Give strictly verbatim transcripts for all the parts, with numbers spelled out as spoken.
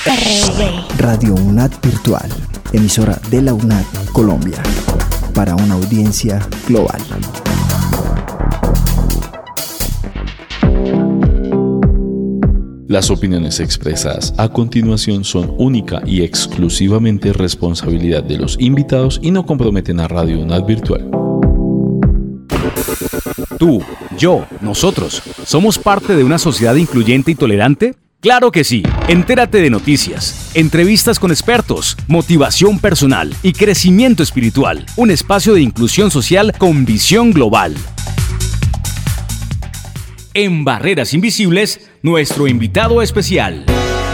R V. Radio UNAD Virtual, emisora de la UNAD Colombia, para una audiencia global. Las opiniones expresadas a continuación son única y exclusivamente responsabilidad de los invitados y no comprometen a Radio UNAD Virtual. Tú, yo, nosotros, ¿somos parte de una sociedad incluyente y tolerante? ¡Claro que sí! Entérate de noticias, entrevistas con expertos, motivación personal y crecimiento espiritual. Un espacio de inclusión social con visión global. En Barreras Invisibles, nuestro invitado especial.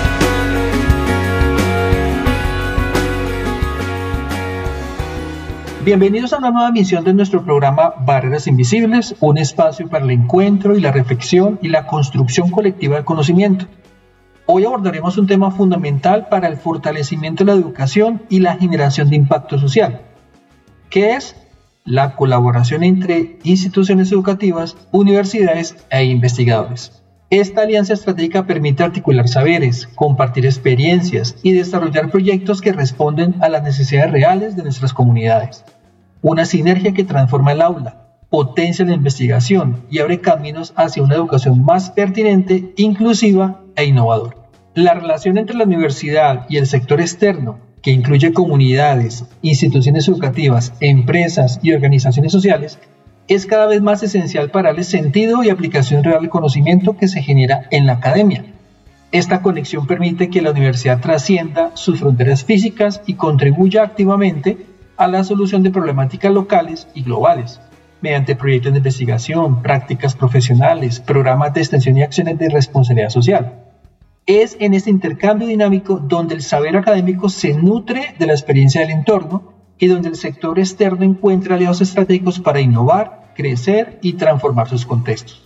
Bienvenidos a una nueva emisión de nuestro programa Barreras Invisibles, un espacio para el encuentro y la reflexión y la construcción colectiva del conocimiento. Hoy abordaremos un tema fundamental para el fortalecimiento de la educación y la generación de impacto social, que es la colaboración entre instituciones educativas, universidades e investigadores. Esta alianza estratégica permite articular saberes, compartir experiencias y desarrollar proyectos que responden a las necesidades reales de nuestras comunidades. Una sinergia que transforma el aula, potencia la investigación y abre caminos hacia una educación más pertinente, inclusiva e innovadora. La relación entre la universidad y el sector externo, que incluye comunidades, instituciones educativas, empresas y organizaciones sociales, es cada vez más esencial para darle sentido y aplicación real al conocimiento que se genera en la academia. Esta conexión permite que la universidad trascienda sus fronteras físicas y contribuya activamente a la solución de problemáticas locales y globales, mediante proyectos de investigación, prácticas profesionales, programas de extensión y acciones de responsabilidad social. Es en este intercambio dinámico donde el saber académico se nutre de la experiencia del entorno y donde el sector externo encuentra aliados estratégicos para innovar, crecer y transformar sus contextos.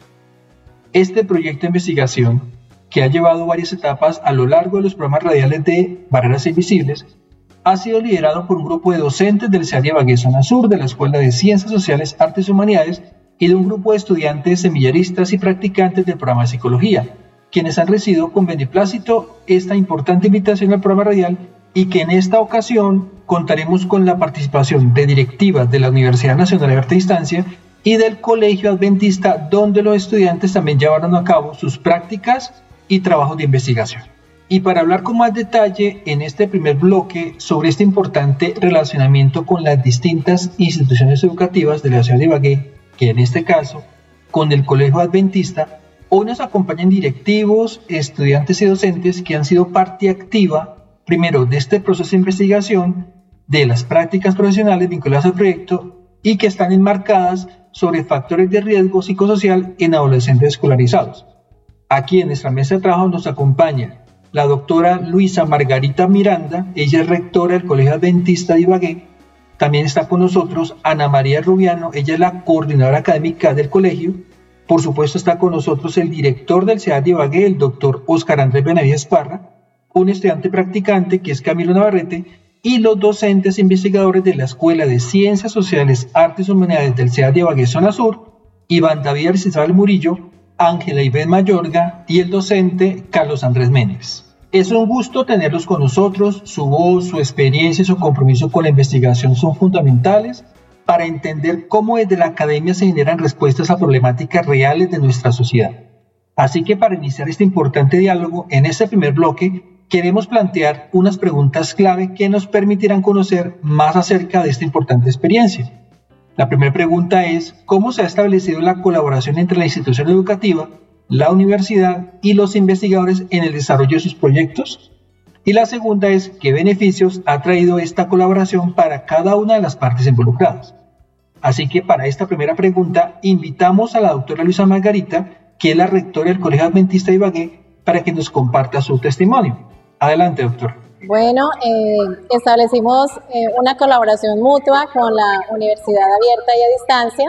Este proyecto de investigación, que ha llevado varias etapas a lo largo de los programas radiales de Barreras Invisibles, ha sido liderado por un grupo de docentes del C E A de Ibagué Zona Sur, de la Escuela de Ciencias Sociales, Artes y Humanidades, y de un grupo de estudiantes semilleristas y practicantes del programa de Psicología, quienes han recibido con beneplácito esta importante invitación al programa radial y que en esta ocasión contaremos con la participación de directivas de la Universidad Nacional de Arte y Distancia y del Colegio Adventista, donde los estudiantes también llevaron a cabo sus prácticas y trabajos de investigación. Y para hablar con más detalle en este primer bloque sobre este importante relacionamiento con las distintas instituciones educativas de la ciudad de Ibagué, que en este caso con el Colegio Adventista, hoy nos acompañan directivos, estudiantes y docentes que han sido parte activa, primero, de este proceso de investigación, de las prácticas profesionales vinculadas al proyecto y que están enmarcadas sobre factores de riesgo psicosocial en adolescentes escolarizados. Aquí en nuestra mesa de trabajo nos acompaña la doctora Luisa Margarita Miranda, ella es rectora del Colegio Adventista de Ibagué. También está con nosotros Ana María Rubiano, ella es la coordinadora académica del colegio. Por supuesto está con nosotros el director del C E A de Ibagué, el doctor Óscar Andrés Benavides Parra, un estudiante practicante que es Camilo Navarrete, y los docentes investigadores de la Escuela de Ciencias Sociales, Artes y Humanidades del C E A de Ibagué Zona Sur, Iván David Arizabal Murillo, Ángela Ibén Mayorga y el docente Carlos Andrés Méndez. Es un gusto tenerlos con nosotros, su voz, su experiencia y su compromiso con la investigación son fundamentales para entender cómo desde la academia se generan respuestas a problemáticas reales de nuestra sociedad. Así que para iniciar este importante diálogo, en este primer bloque, queremos plantear unas preguntas clave que nos permitirán conocer más acerca de esta importante experiencia. La primera pregunta es, ¿cómo se ha establecido la colaboración entre la institución educativa, la universidad y los investigadores en el desarrollo de sus proyectos? Y la segunda es, ¿qué beneficios ha traído esta colaboración para cada una de las partes involucradas? Así que para esta primera pregunta, invitamos a la doctora Luisa Margarita, que es la rectora del Colegio Adventista de Ibagué, para que nos comparta su testimonio. Adelante, doctora. Bueno, eh, establecimos eh, una colaboración mutua con la Universidad Abierta y a Distancia.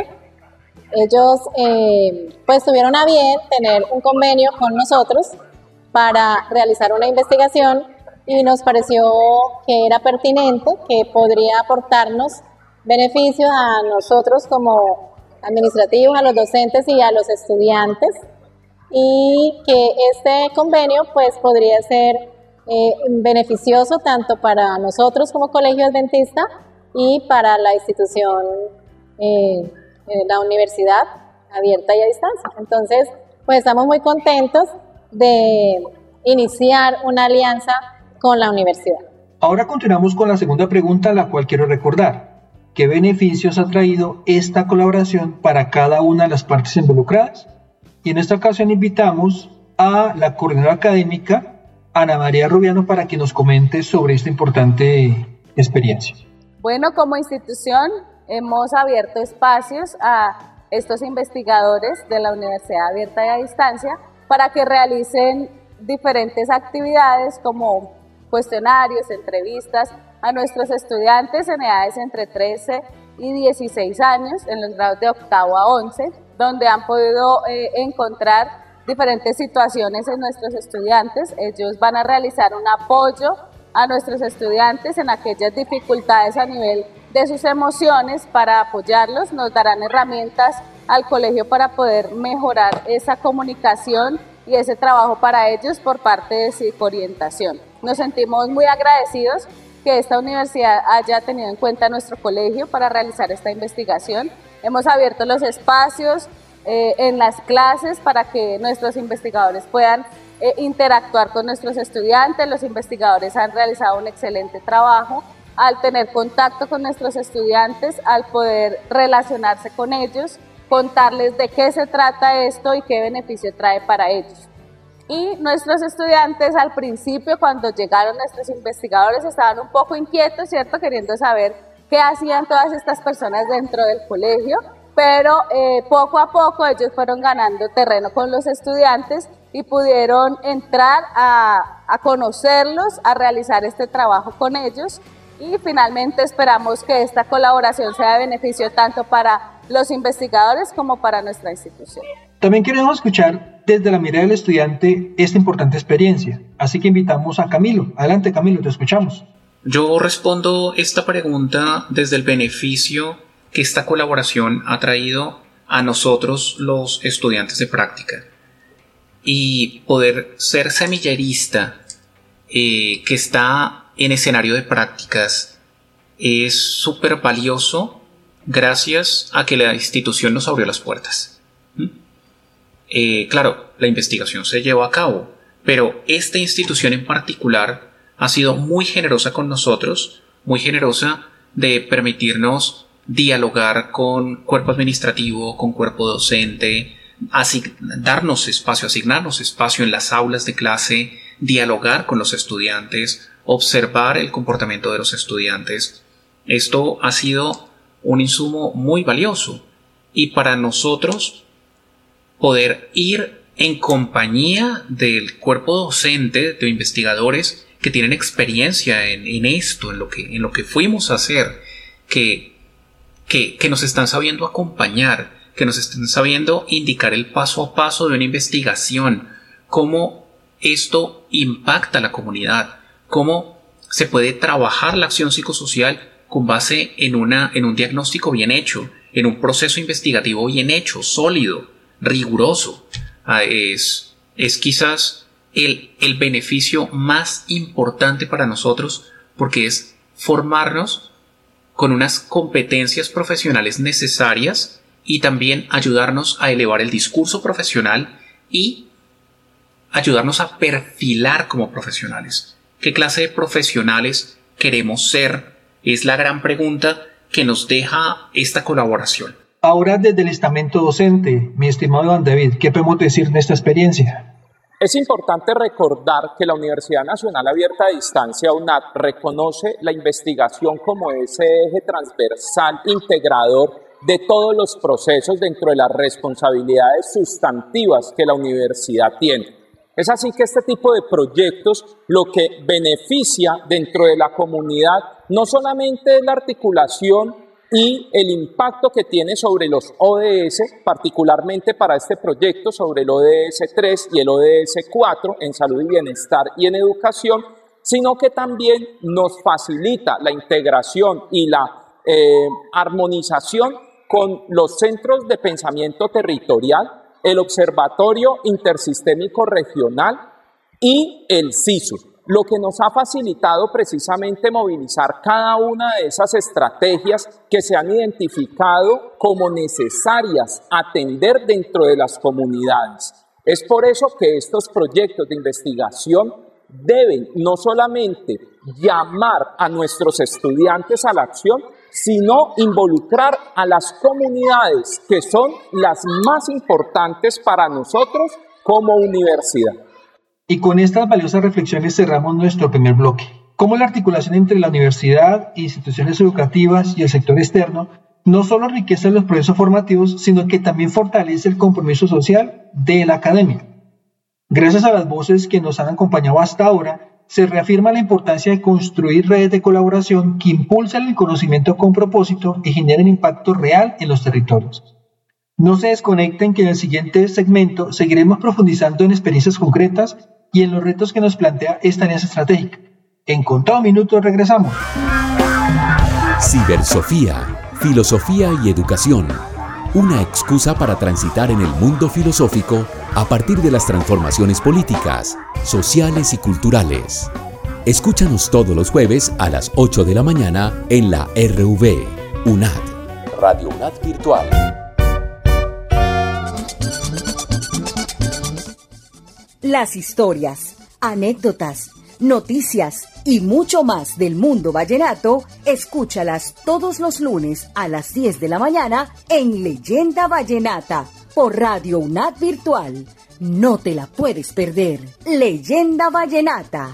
Ellos eh, pues tuvieron a bien tener un convenio con nosotros para realizar una investigación y nos pareció que era pertinente, que podría aportarnos beneficios a nosotros como administrativos, a los docentes y a los estudiantes, y que este convenio pues podría ser eh, beneficioso tanto para nosotros como Colegio Adventista y para la institución, eh, eh, la universidad abierta y a distancia. Entonces, pues estamos muy contentos de iniciar una alianza con la universidad. Ahora continuamos con la segunda pregunta, la cual quiero recordar. ¿Qué beneficios ha traído esta colaboración para cada una de las partes involucradas? Y en esta ocasión invitamos a la coordinadora académica, Ana María Rubiano, para que nos comente sobre esta importante experiencia. Bueno, como institución hemos abierto espacios a estos investigadores de la Universidad Abierta y a Distancia para que realicen diferentes actividades como cuestionarios, entrevistas a nuestros estudiantes en edades entre trece y dieciséis años, en los grados de octavo a once, donde han podido eh, encontrar diferentes situaciones en nuestros estudiantes. Ellos van a realizar un apoyo a nuestros estudiantes en aquellas dificultades a nivel de sus emociones para apoyarlos. Nos darán herramientas al colegio para poder mejorar esa comunicación y ese trabajo para ellos por parte de psicoorientación. Nos sentimos muy agradecidos que esta universidad haya tenido en cuenta nuestro colegio para realizar esta investigación. Hemos abierto los espacios eh, en las clases para que nuestros investigadores puedan eh, interactuar con nuestros estudiantes. Los investigadores han realizado un excelente trabajo al tener contacto con nuestros estudiantes, al poder relacionarse con ellos, contarles de qué se trata esto y qué beneficio trae para ellos. Y nuestros estudiantes al principio, cuando llegaron nuestros investigadores, estaban un poco inquietos, ¿cierto? Queriendo saber qué hacían todas estas personas dentro del colegio, pero eh, poco a poco ellos fueron ganando terreno con los estudiantes y pudieron entrar a, a conocerlos, a realizar este trabajo con ellos, y finalmente esperamos que esta colaboración sea de beneficio tanto para los investigadores como para nuestra institución. También queremos escuchar desde la mirada del estudiante esta importante experiencia, así que invitamos a Camilo. Adelante, Camilo, te escuchamos. Yo respondo esta pregunta desde el beneficio que esta colaboración ha traído a nosotros los estudiantes de práctica, y poder ser semillerista eh, que está en escenario de prácticas es súper valioso gracias a que la institución nos abrió las puertas. ¿Mm? Eh, claro, la investigación se llevó a cabo, pero esta institución en particular ha sido muy generosa con nosotros, muy generosa de permitirnos dialogar con cuerpo administrativo, con cuerpo docente, darnos espacio, asignarnos espacio en las aulas de clase, dialogar con los estudiantes, observar el comportamiento de los estudiantes. Esto ha sido un insumo muy valioso, y para nosotros poder ir en compañía del cuerpo docente, de investigadores que tienen experiencia en, en esto, en lo que, en lo que fuimos a hacer, que, que, que nos están sabiendo acompañar, que nos están sabiendo indicar el paso a paso de una investigación, cómo esto impacta a la comunidad, cómo se puede trabajar la acción psicosocial con base en, una, en un diagnóstico bien hecho, en un proceso investigativo bien hecho, sólido, riguroso. Ah, es, es quizás el, el beneficio más importante para nosotros, porque es formarnos con unas competencias profesionales necesarias y también ayudarnos a elevar el discurso profesional y ayudarnos a perfilar como profesionales. ¿Qué clase de profesionales queremos ser? Es la gran pregunta que nos deja esta colaboración. Ahora, desde el estamento docente, mi estimado Iván David, ¿qué podemos decir de esta experiencia? Es importante recordar que la Universidad Nacional Abierta a Distancia, U N A D, reconoce la investigación como ese eje transversal integrador de todos los procesos dentro de las responsabilidades sustantivas que la universidad tiene. Es así que este tipo de proyectos lo que beneficia dentro de la comunidad no solamente es la articulación y el impacto que tiene sobre los O D S, particularmente para este proyecto sobre el O D S tres y el O D S cuatro en salud y bienestar y en educación, sino que también nos facilita la integración y la eh, armonización con los centros de pensamiento territorial, el Observatorio Intersistémico Regional y el CISUR. lo que nos ha facilitado precisamente movilizar cada una de esas estrategias que se han identificado como necesarias atender dentro de las comunidades. Es por eso que estos proyectos de investigación deben no solamente llamar a nuestros estudiantes a la acción, sino involucrar a las comunidades que son las más importantes para nosotros como universidad. Y con estas valiosas reflexiones cerramos nuestro primer bloque. Cómo la articulación entre la universidad, instituciones educativas y el sector externo no solo enriquece los procesos formativos, sino que también fortalece el compromiso social de la academia. Gracias a las voces que nos han acompañado hasta ahora, se reafirma la importancia de construir redes de colaboración que impulsen el conocimiento con propósito y generen impacto real en los territorios. No se desconecten que en el siguiente segmento seguiremos profundizando en experiencias concretas y en los retos que nos plantea esta alianza estratégica. En contado minutos regresamos. Cibersofía, filosofía y educación. Una excusa para transitar en el mundo filosófico a partir de las transformaciones políticas, sociales y culturales. Escúchanos todos los jueves a las ocho de la mañana en la R V, UNAD, Radio UNAD Virtual. Las historias, anécdotas, noticias y mucho más del mundo vallenato, escúchalas todos los lunes a las diez de la mañana en Leyenda Vallenata por Radio UNAD Virtual. No te la puedes perder. Leyenda Vallenata.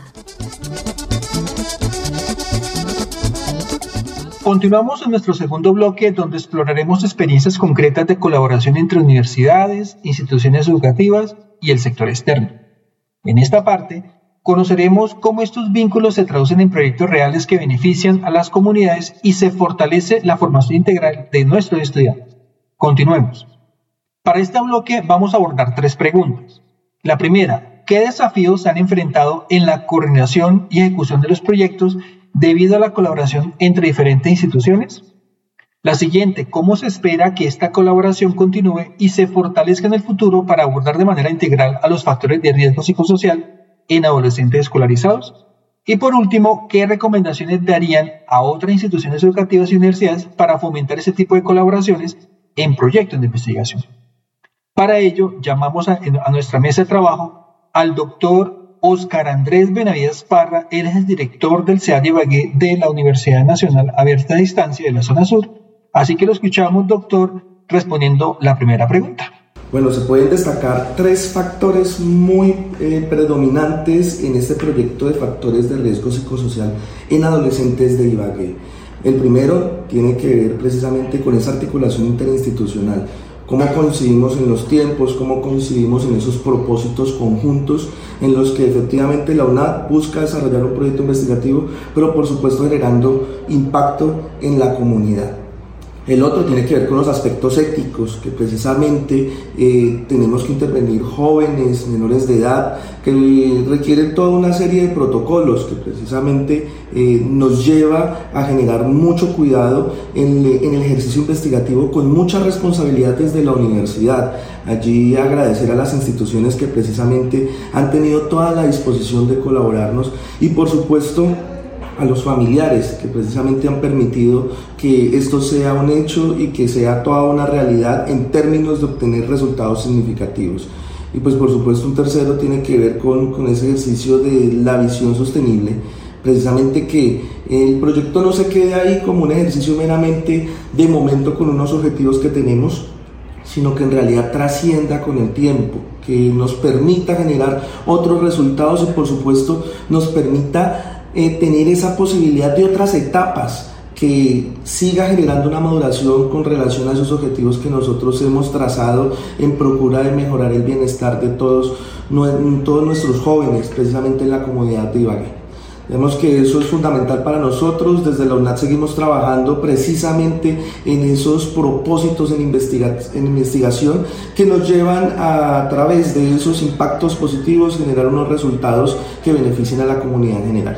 Continuamos en nuestro segundo bloque, donde exploraremos experiencias concretas de colaboración entre universidades, instituciones educativas y el sector externo. En esta parte, conoceremos cómo estos vínculos se traducen en proyectos reales que benefician a las comunidades y se fortalece la formación integral de nuestros estudiantes. Continuemos. Para este bloque vamos a abordar tres preguntas. La primera, ¿qué desafíos se han enfrentado en la coordinación y ejecución de los proyectos debido a la colaboración entre diferentes instituciones? La siguiente, ¿cómo se espera que esta colaboración continúe y se fortalezca en el futuro para abordar de manera integral a los factores de riesgo psicosocial en adolescentes escolarizados? Y por último, ¿qué recomendaciones darían a otras instituciones educativas y universidades para fomentar ese tipo de colaboraciones en proyectos de investigación? Para ello, llamamos a, a nuestra mesa de trabajo al doctor Óscar Andrés Benavides Parra. Él es el director del C E A de Ibagué de la Universidad Nacional Abierta a Distancia de la Zona Sur. Así que lo escuchamos, doctor, respondiendo la primera pregunta. Bueno, se pueden destacar tres factores muy eh, predominantes en este proyecto de factores de riesgo psicosocial en adolescentes de Ibagué. El primero tiene que ver precisamente con esa articulación interinstitucional. Cómo coincidimos en los tiempos, cómo coincidimos en esos propósitos conjuntos en los que efectivamente la UNAD busca desarrollar un proyecto investigativo, pero por supuesto generando impacto en la comunidad. El otro tiene que ver con los aspectos éticos, que precisamente eh, tenemos que intervenir jóvenes, menores de edad, que requieren toda una serie de protocolos que precisamente eh, nos lleva a generar mucho cuidado en, en el ejercicio investigativo con mucha responsabilidad desde la universidad. Allí agradecer a las instituciones que precisamente han tenido toda la disposición de colaborarnos y por supuesto a los familiares que precisamente han permitido que esto sea un hecho y que sea toda una realidad en términos de obtener resultados significativos. Y pues por supuesto un tercero tiene que ver con, con ese ejercicio de la visión sostenible, precisamente que el proyecto no se quede ahí como un ejercicio meramente de momento con unos objetivos que tenemos, sino que en realidad trascienda con el tiempo, que nos permita generar otros resultados y por supuesto nos permita Eh, tener esa posibilidad de otras etapas, que siga generando una maduración con relación a esos objetivos que nosotros hemos trazado en procura de mejorar el bienestar de todos, no, todos nuestros jóvenes, precisamente en la comunidad de Ibagué. Vemos que eso es fundamental para nosotros. Desde la UNAD seguimos trabajando precisamente en esos propósitos en, investiga en investigación que nos llevan a, a través de esos impactos positivos generar unos resultados que beneficien a la comunidad en general.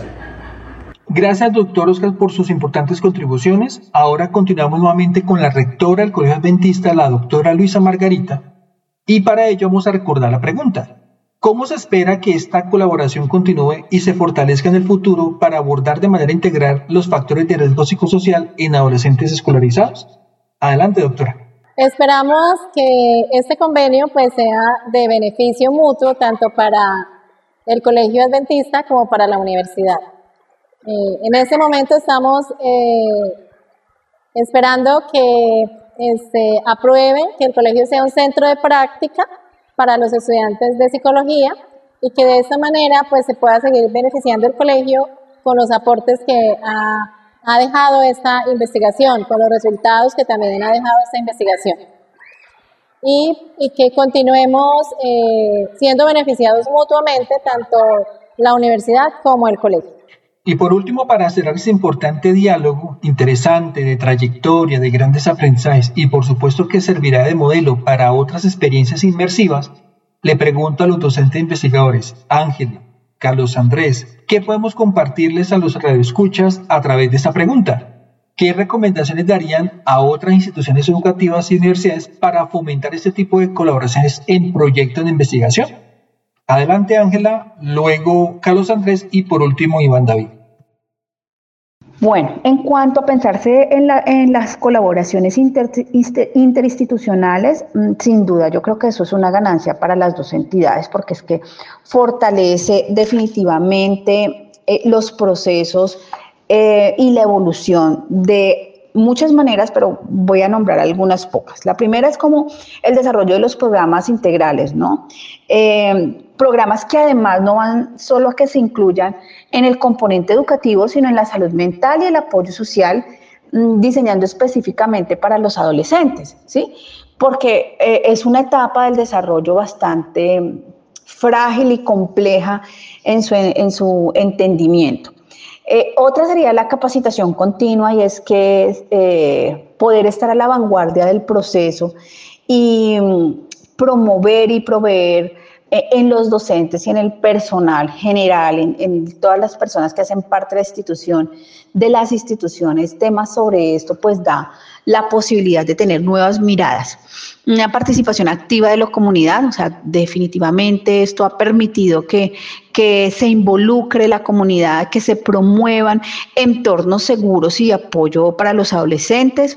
Gracias, doctor Óscar, por sus importantes contribuciones. Ahora continuamos nuevamente con la rectora del Colegio Adventista, la doctora Luisa Margarita, y para ello vamos a recordar la pregunta. ¿Cómo se espera que esta colaboración continúe y se fortalezca en el futuro para abordar de manera integral los factores de riesgo psicosocial en adolescentes escolarizados? Adelante, doctora. Esperamos que este convenio pues sea de beneficio mutuo tanto para el Colegio Adventista como para la universidad. Eh, en este momento estamos eh, esperando que este, aprueben que el colegio sea un centro de práctica para los estudiantes de psicología y que de esta manera pues se pueda seguir beneficiando el colegio con los aportes que ha, ha dejado esta investigación, con los resultados que también ha dejado esta investigación. Y, y que continuemos eh, siendo beneficiados mutuamente tanto la universidad como el colegio. Y por último, para cerrar ese importante diálogo interesante de trayectoria, de grandes aprendizajes y por supuesto que servirá de modelo para otras experiencias inmersivas, le pregunto a los docentes investigadores, Ángela, Carlos Andrés, ¿qué podemos compartirles a los radioescuchas a través de esta pregunta? ¿Qué recomendaciones darían a otras instituciones educativas y universidades para fomentar este tipo de colaboraciones en proyectos de investigación? Adelante, Ángela, luego Carlos Andrés y por último Iván David. Bueno, en cuanto a pensarse en, la, en las colaboraciones inter, interinstitucionales, sin duda yo creo que eso es una ganancia para las dos entidades porque es que fortalece definitivamente eh, los procesos eh, y la evolución de muchas maneras, pero voy a nombrar algunas pocas. La primera es como el desarrollo de los programas integrales, ¿no? Eh, programas que además no van solo a que se incluyan en el componente educativo, sino en la salud mental y el apoyo social, mmm, diseñando específicamente para los adolescentes, ¿sí? Porque eh, es una etapa del desarrollo bastante frágil y compleja en su, en su entendimiento. Eh, otra sería la capacitación continua y es que eh, poder estar a la vanguardia del proceso y mm, promover y proveer eh, en los docentes y en el personal general, en, en todas las personas que hacen parte de la institución, de las instituciones, temas sobre esto, pues da la posibilidad de tener nuevas miradas. Una participación activa de la comunidad, o sea, definitivamente esto ha permitido que, que se involucre la comunidad, que se promuevan entornos seguros y apoyo para los adolescentes.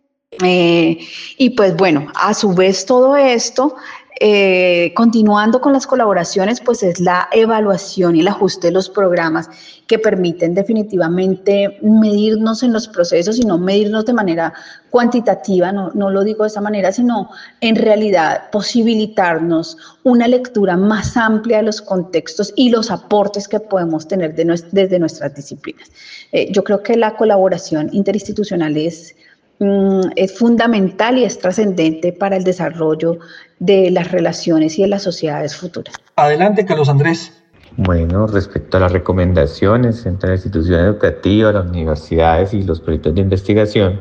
Eh, y pues bueno, a su vez todo esto, eh, continuando con las colaboraciones, pues es la evaluación y el ajuste de los programas que permiten definitivamente medirnos en los procesos y no medirnos de manera cuantitativa, no, no lo digo de esa manera, sino en realidad posibilitarnos una lectura más amplia de los contextos y los aportes que podemos tener de nues- desde nuestras disciplinas. Eh, yo creo que la colaboración interinstitucional es es fundamental y es trascendente para el desarrollo de las relaciones y de las sociedades futuras. Adelante, Carlos Andrés. Bueno, respecto a las recomendaciones entre la institución educativa, las universidades y los proyectos de investigación,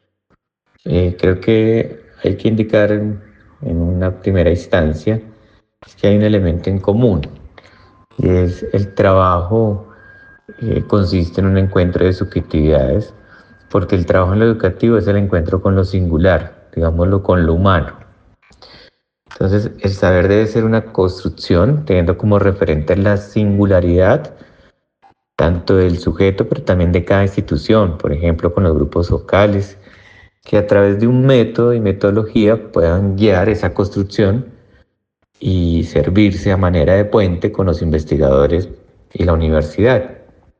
eh, creo que hay que indicar en, en una primera instancia que hay un elemento en común y es el trabajo eh, consiste en un encuentro de subjetividades, porque el trabajo en lo educativo es el encuentro con lo singular, digámoslo, con lo humano. Entonces, el saber debe ser una construcción, teniendo como referente la singularidad, tanto del sujeto, pero también de cada institución, por ejemplo, con los grupos focales, que a través de un método y metodología puedan guiar esa construcción y servirse a manera de puente con los investigadores y la universidad.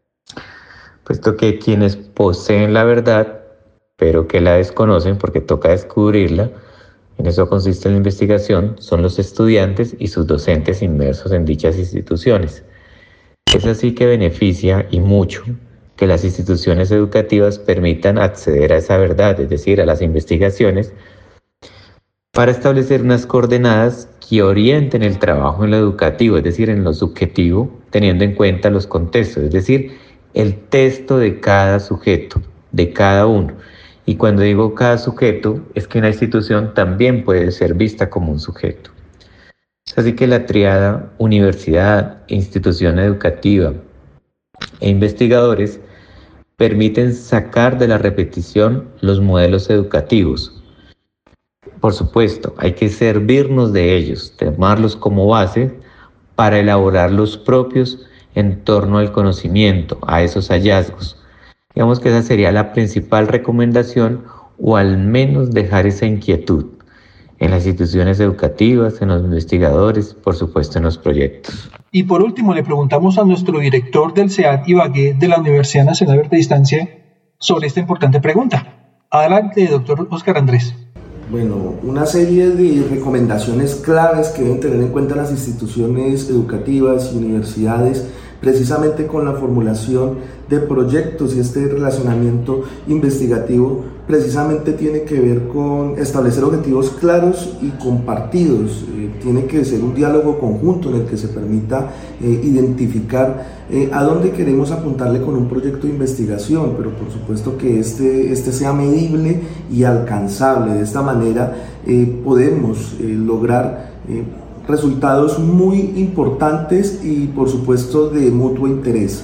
Puesto que quienes poseen la verdad, pero que la desconocen porque toca descubrirla, en eso consiste la investigación, son los estudiantes y sus docentes inmersos en dichas instituciones. Es así que beneficia y mucho que las instituciones educativas permitan acceder a esa verdad, es decir, a las investigaciones, para establecer unas coordenadas que orienten el trabajo en lo educativo, es decir, en lo subjetivo, teniendo en cuenta los contextos, es decir, el texto de cada sujeto, de cada uno. Y cuando digo cada sujeto, es que una institución también puede ser vista como un sujeto. Así que la tríada universidad, institución educativa e investigadores permiten sacar de la repetición los modelos educativos. Por supuesto, hay que servirnos de ellos, tomarlos como base para elaborar los propios en torno al conocimiento, a esos hallazgos. Digamos que esa sería la principal recomendación, o al menos dejar esa inquietud en las instituciones educativas, en los investigadores, por supuesto en los proyectos. Y por último, le preguntamos a nuestro director del C E A T Ibagué de la Universidad Nacional Abierta a Distancia sobre esta importante pregunta. Adelante, doctor Óscar Andrés. Bueno, una serie de recomendaciones claves que deben tener en cuenta las instituciones educativas y universidades, precisamente con la formulación de proyectos y este relacionamiento investigativo, precisamente tiene que ver con establecer objetivos claros y compartidos. Eh, tiene que ser un diálogo conjunto en el que se permita eh, identificar eh, a dónde queremos apuntarle con un proyecto de investigación, pero por supuesto que este, este sea medible y alcanzable. De esta manera eh, podemos eh, lograr eh, resultados muy importantes y por supuesto de mutuo interés.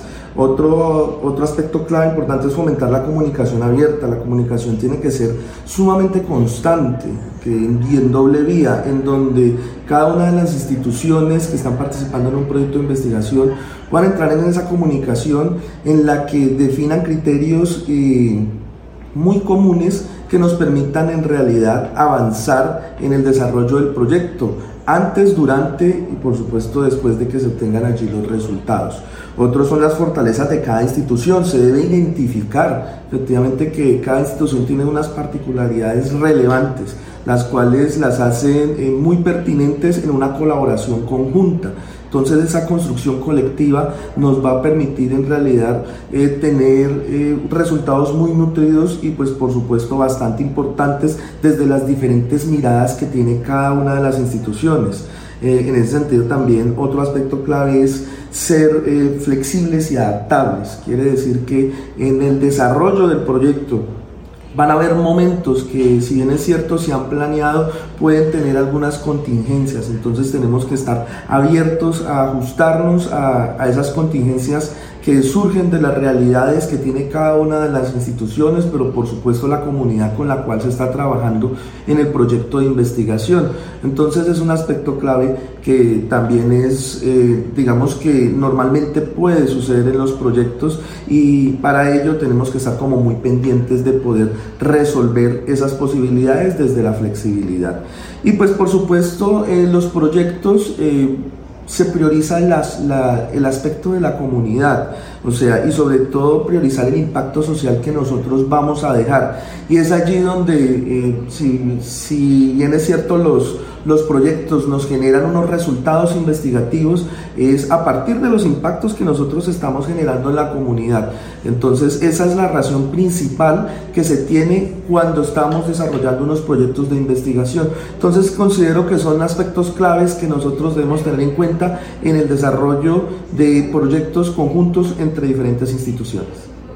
Otro, otro aspecto clave importante es fomentar la comunicación abierta. La comunicación tiene que ser sumamente constante que, y en doble vía, en donde cada una de las instituciones que están participando en un proyecto de investigación puedan entrar en esa comunicación en la que definan criterios eh, muy comunes que nos permitan en realidad avanzar en el desarrollo del proyecto, antes, durante y por supuesto después de que se obtengan allí los resultados. Otros son las fortalezas de cada institución. Se debe identificar efectivamente que cada institución tiene unas particularidades relevantes, las cuales las hacen eh, muy pertinentes en una colaboración conjunta. Entonces esa construcción colectiva nos va a permitir en realidad eh, tener eh, resultados muy nutridos y pues por supuesto bastante importantes desde las diferentes miradas que tiene cada una de las instituciones. Eh, en ese sentido también otro aspecto clave es ser eh, flexibles y adaptables. Quiere decir que en el desarrollo del proyecto van a haber momentos que, si bien es cierto, se han planeado, pueden tener algunas contingencias. Entonces tenemos que estar abiertos a ajustarnos a, a esas contingencias que surgen de las realidades que tiene cada una de las instituciones, pero por supuesto la comunidad con la cual se está trabajando en el proyecto de investigación. Entonces es un aspecto clave que también es, eh, digamos que normalmente puede suceder en los proyectos, y para ello tenemos que estar como muy pendientes de poder resolver esas posibilidades desde la flexibilidad. Y pues por supuesto en los proyectos eh, se prioriza las, la, el aspecto de la comunidad, o sea, y sobre todo priorizar el impacto social que nosotros vamos a dejar. Y es allí donde, eh, si, si bien es cierto, los, los proyectos nos generan unos resultados investigativos, es a partir de los impactos que nosotros estamos generando en la comunidad. Entonces esa es la razón principal que se tiene cuando estamos desarrollando unos proyectos de investigación. Entonces considero que son aspectos claves que nosotros debemos tener en cuenta en el desarrollo de proyectos conjuntos entre diferentes instituciones.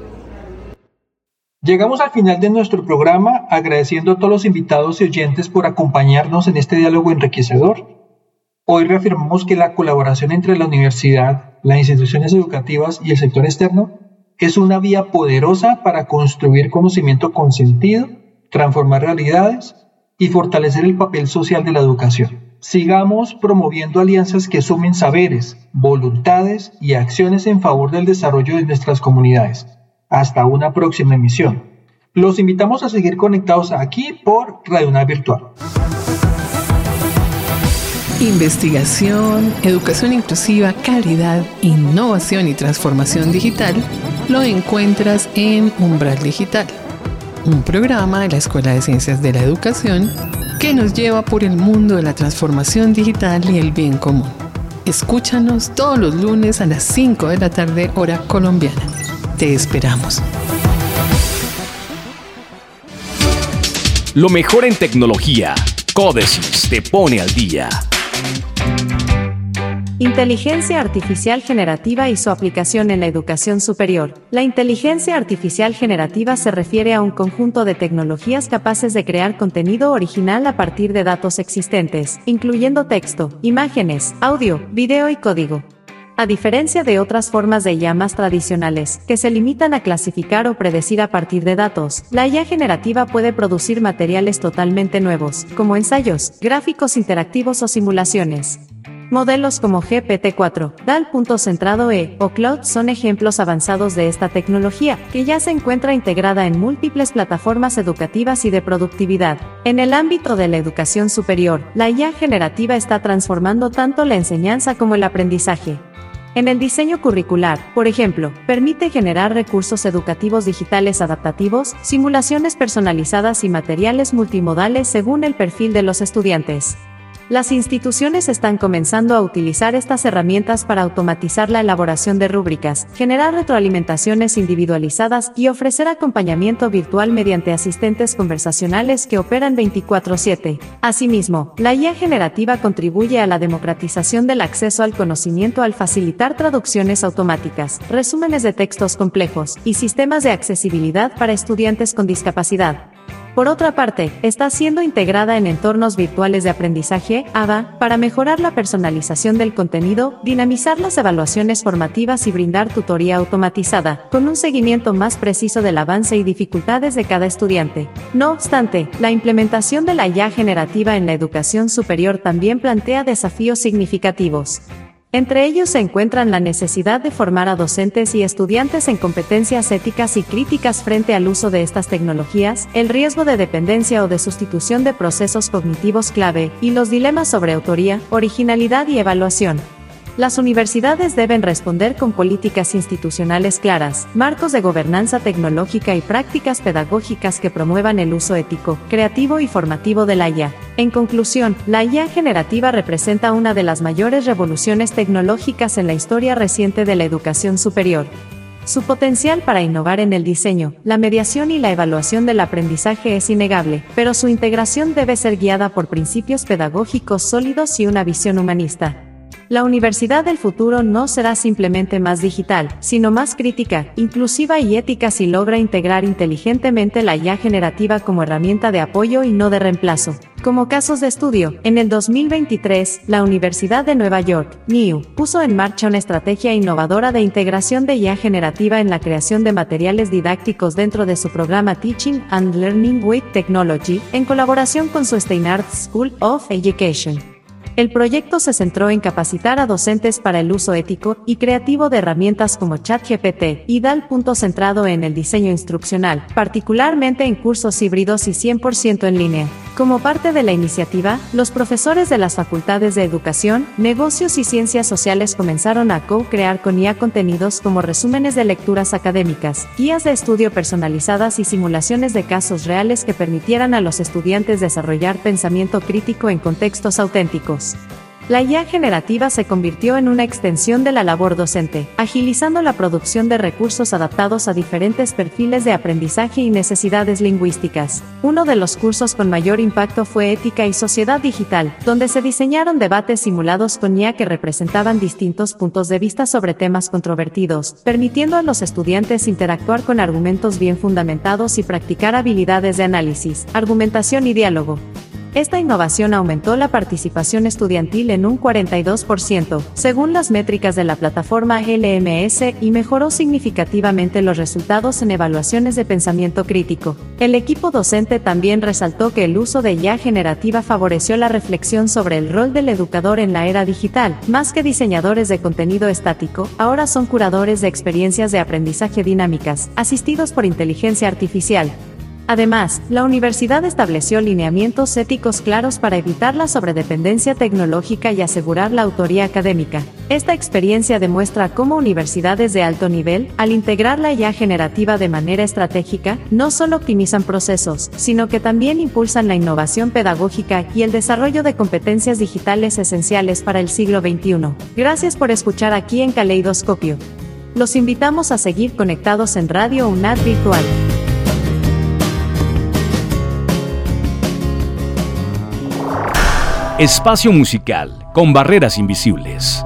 Llegamos al final de nuestro programa, agradeciendo a todos los invitados y oyentes por acompañarnos en este diálogo enriquecedor. Hoy reafirmamos que la colaboración entre la universidad, las instituciones educativas y el sector externo es una vía poderosa para construir conocimiento con sentido, transformar realidades y fortalecer el papel social de la educación. Sigamos promoviendo alianzas que sumen saberes, voluntades y acciones en favor del desarrollo de nuestras comunidades. Hasta una próxima emisión. Los invitamos a seguir conectados aquí por Radio UNAD Virtual. Investigación, educación inclusiva, calidad, innovación y transformación digital lo encuentras en Umbral Digital, un programa de la Escuela de Ciencias de la Educación que nos lleva por el mundo de la transformación digital y el bien común. Escúchanos todos los lunes a las cinco de la tarde, hora colombiana. Te esperamos. Lo mejor en tecnología. Códesis te pone al día. Inteligencia artificial generativa y su aplicación en la educación superior. La inteligencia artificial generativa se refiere a un conjunto de tecnologías capaces de crear contenido original a partir de datos existentes, incluyendo texto, imágenes, audio, video y código. A diferencia de otras formas de I A más tradicionales, que se limitan a clasificar o predecir a partir de datos, la I A generativa puede producir materiales totalmente nuevos, como ensayos, gráficos interactivos o simulaciones. Modelos como G P T cuatro, D A L Centrado E o Claude son ejemplos avanzados de esta tecnología, que ya se encuentra integrada en múltiples plataformas educativas y de productividad. En el ámbito de la educación superior, la I A generativa está transformando tanto la enseñanza como el aprendizaje. En el diseño curricular, por ejemplo, permite generar recursos educativos digitales adaptativos, simulaciones personalizadas y materiales multimodales según el perfil de los estudiantes. Las instituciones están comenzando a utilizar estas herramientas para automatizar la elaboración de rúbricas, generar retroalimentaciones individualizadas y ofrecer acompañamiento virtual mediante asistentes conversacionales que operan veinticuatro siete. Asimismo, la I A generativa contribuye a la democratización del acceso al conocimiento al facilitar traducciones automáticas, resúmenes de textos complejos y sistemas de accesibilidad para estudiantes con discapacidad. Por otra parte, está siendo integrada en entornos virtuales de aprendizaje, A D A, para mejorar la personalización del contenido, dinamizar las evaluaciones formativas y brindar tutoría automatizada, con un seguimiento más preciso del avance y dificultades de cada estudiante. No obstante, la implementación de la I A generativa en la educación superior también plantea desafíos significativos. Entre ellos se encuentran la necesidad de formar a docentes y estudiantes en competencias éticas y críticas frente al uso de estas tecnologías, el riesgo de dependencia o de sustitución de procesos cognitivos clave, y los dilemas sobre autoría, originalidad y evaluación. Las universidades deben responder con políticas institucionales claras, marcos de gobernanza tecnológica y prácticas pedagógicas que promuevan el uso ético, creativo y formativo de la I A. En conclusión, la I A generativa representa una de las mayores revoluciones tecnológicas en la historia reciente de la educación superior. Su potencial para innovar en el diseño, la mediación y la evaluación del aprendizaje es innegable, pero su integración debe ser guiada por principios pedagógicos sólidos y una visión humanista. La universidad del futuro no será simplemente más digital, sino más crítica, inclusiva y ética si logra integrar inteligentemente la I A generativa como herramienta de apoyo y no de reemplazo. Como casos de estudio, en el dos mil veintitrés, la Universidad de Nueva York, N I U, puso en marcha una estrategia innovadora de integración de I A generativa en la creación de materiales didácticos dentro de su programa Teaching and Learning with Technology, en colaboración con su Steinhardt School of Education. El proyecto se centró en capacitar a docentes para el uso ético y creativo de herramientas como ChatGPT y D A L centrado en el diseño instruccional, particularmente en cursos híbridos y cien por ciento en línea. Como parte de la iniciativa, los profesores de las facultades de Educación, Negocios y Ciencias Sociales comenzaron a co-crear con I A contenidos como resúmenes de lecturas académicas, guías de estudio personalizadas y simulaciones de casos reales que permitieran a los estudiantes desarrollar pensamiento crítico en contextos auténticos. La I A generativa se convirtió en una extensión de la labor docente, agilizando la producción de recursos adaptados a diferentes perfiles de aprendizaje y necesidades lingüísticas. Uno de los cursos con mayor impacto fue Ética y Sociedad Digital, donde se diseñaron debates simulados con I A que representaban distintos puntos de vista sobre temas controvertidos, permitiendo a los estudiantes interactuar con argumentos bien fundamentados y practicar habilidades de análisis, argumentación y diálogo. Esta innovación aumentó la participación estudiantil en un cuarenta y dos por ciento, según las métricas de la plataforma L M S, y mejoró significativamente los resultados en evaluaciones de pensamiento crítico. El equipo docente también resaltó que el uso de I A generativa favoreció la reflexión sobre el rol del educador en la era digital. Más que diseñadores de contenido estático, ahora son curadores de experiencias de aprendizaje dinámicas, asistidos por inteligencia artificial. Además, la universidad estableció lineamientos éticos claros para evitar la sobredependencia tecnológica y asegurar la autoría académica. Esta experiencia demuestra cómo universidades de alto nivel, al integrar la I A generativa de manera estratégica, no solo optimizan procesos, sino que también impulsan la innovación pedagógica y el desarrollo de competencias digitales esenciales para el siglo veintiuno. Gracias por escuchar aquí en Caleidoscopio. Los invitamos a seguir conectados en Radio UNAD Virtual. Espacio musical con barreras invisibles.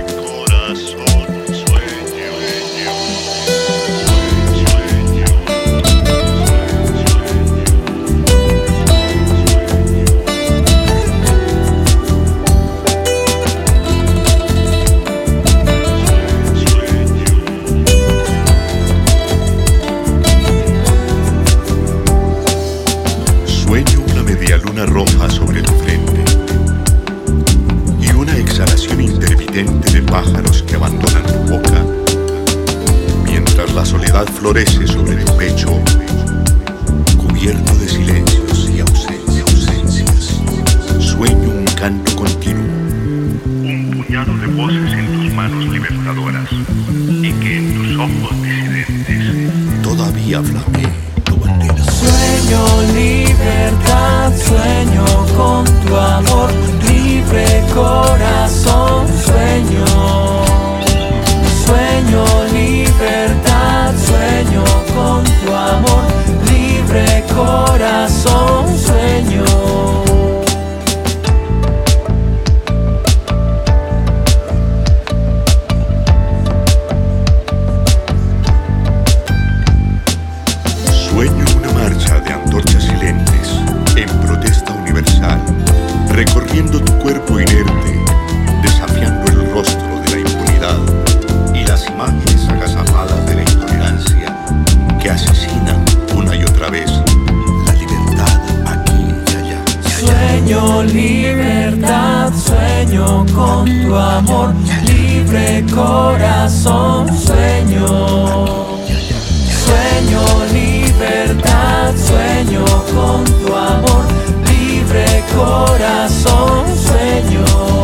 Sueño media luna roja sobre tu frente y una exhalación intermitente de pájaros que abandonan tu boca, mientras la soledad florece sobre tu pecho, cubierto de silencios y ausencias, ausencias. Sueño un canto continuo, un puñado de voces en tus manos libertadoras y que en tus ojos disidentes todavía flamea tu bandera. Sueño libertad, sueño con tu amor, libre corazón, sueño. Sueño libertad, sueño con tu amor, libre corazón, sueño. Sueño una marcha de antorchas silentes en protesta universal, recorriendo tu cuerpo inerte, desafiando el rostro de la impunidad y las imágenes agazapadas de la intolerancia que asesinan una y otra vez la libertad aquí y allá. Sueño libertad, sueño con tu amor, libre corazón, sueño. Sueño libertad, sueño con tu amor, libre corazón, sueño.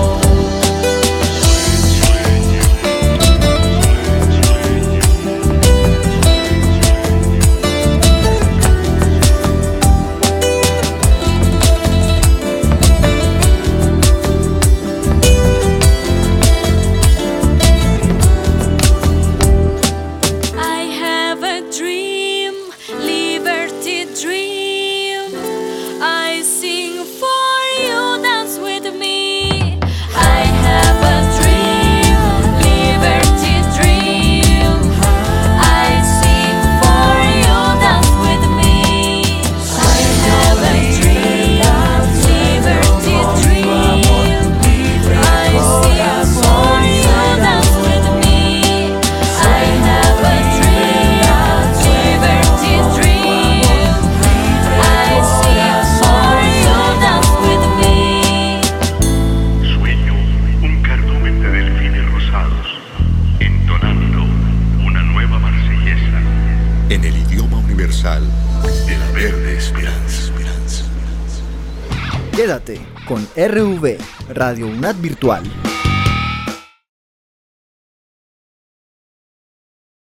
En el idioma universal de la verde esperanza. esperanza. Quédate con R V, Radio UNAD Virtual.